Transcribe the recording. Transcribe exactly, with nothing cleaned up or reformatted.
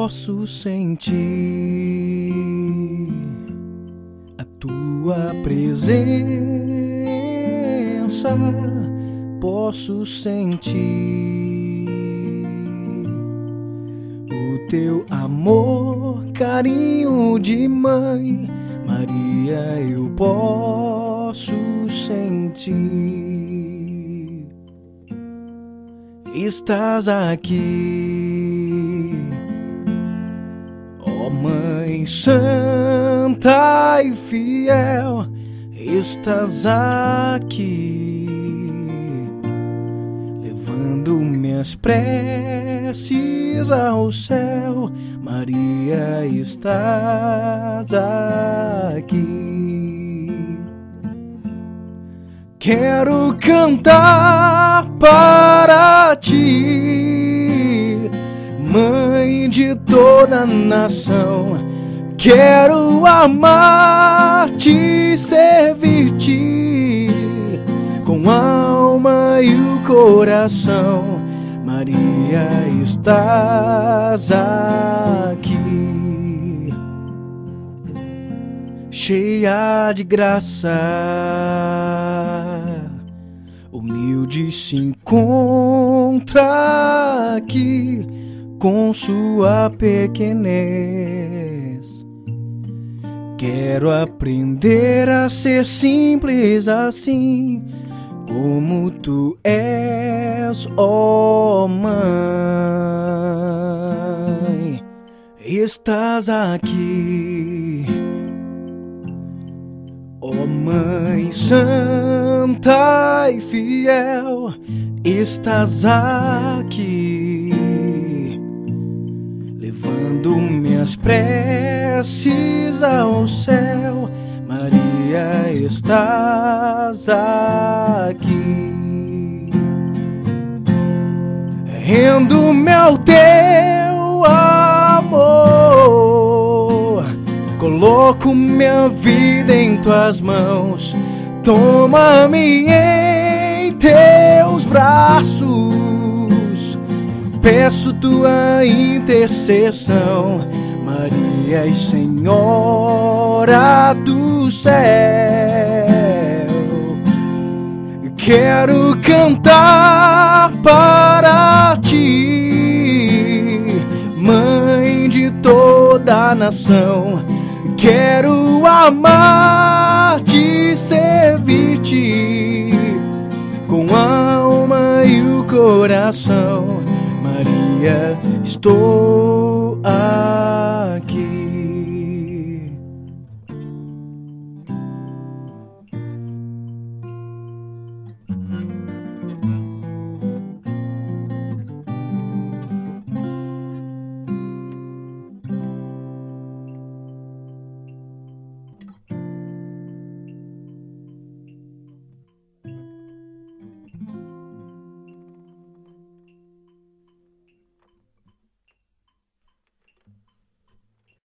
posso sentir a tua presença, posso sentir o teu amor, carinho de mãe, Maria, eu posso sentir. Estás aqui, ó Mãe Santa e fiel, estás aqui, levando minhas preces ao céu, Maria, estás aqui. Quero cantar para ti, Mãe de toda a nação. Quero amar-te, servir-te com a alma e o coração. Maria, estás aqui, cheia de graça, humilde se encontra aqui com sua pequenez. Quero aprender a ser simples assim, como tu és, ó Mãe. Estás aqui, ó Mãe Santa e fiel, estás aqui, levando minhas preces ao céu. Maria, estás aqui, rendo-me ao teu amor, coloco minha vida em tuas mãos, toma-me em teus braços, peço tua intercessão, Maria e Senhora do céu. Quero cantar para ti, Mãe de toda a nação. Quero amar-te, servir-te com a alma e o coração. Maria, estou aqui.